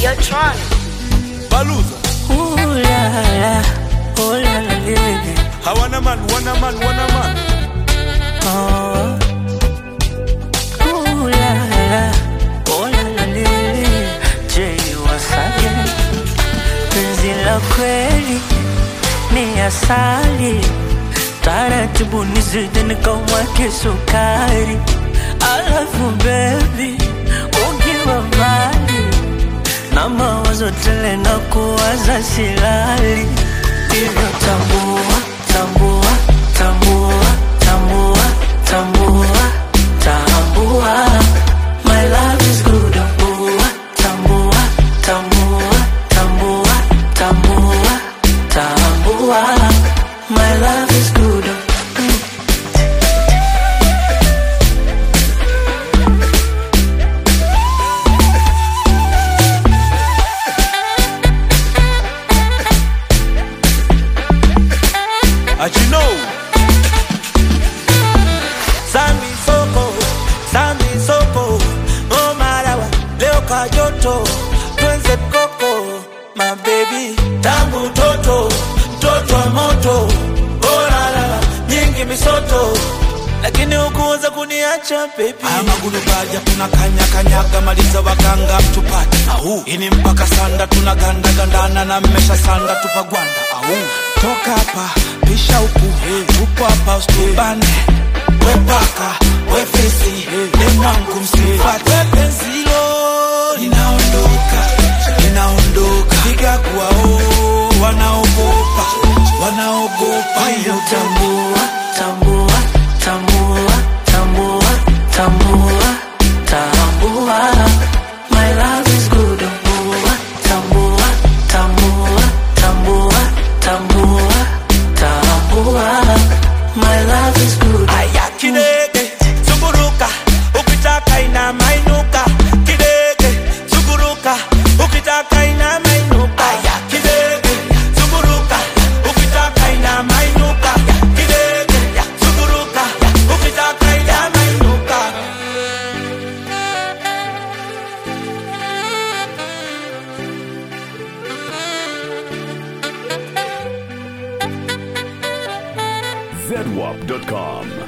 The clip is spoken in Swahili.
You're trying. Baluza. Ooh la la, oh la la lily. Wanna man. Oh. Ooh la la, oh la la lily. Jay Wasage. Penzi la kweli ni asali, taratibu nizidi nikamwake sukari. I love you baby, ukiwa mbali na mawazo tele na kuwaza silali. Hivyo tambua, tambua, tambua, tambua, tambua, tambua, my love is good. Tambua, tambua, tambua, tambua, tambua, my love is good. As you know, Sambi soko, oh marawa, leo kajoto, twenze koko, my baby, tangu toto wa moto, oh la, nyingi misoto, lakini ukuweza kuniacha baby. Magulu baja tunakanyaga maliza waganga mtupate. Ini mpaka sanda tunagandana na mmesha sanda tupagwanda. Toka hapa, pisha upu, upo hapa usitubane. Wepaka, wefesi, demwangu msifate. Wepenzilo, linaondoka. Piga kuwa wanaogopa. Ayo tambua, tambua, tambua, tambua, tambua, tambua, my love is good. Tambua, tambua, tambua, tambua, tambua, my love is good. Aya kidege, zunguruka, ukitaka ina mainuka. Kidege, zunguruka, ukitaka ina mainuka. Aya kidege, zunguruka, ukitaka ina mainuka. Kidege, zunguruka, ukitaka ina mainuka. zedwap.com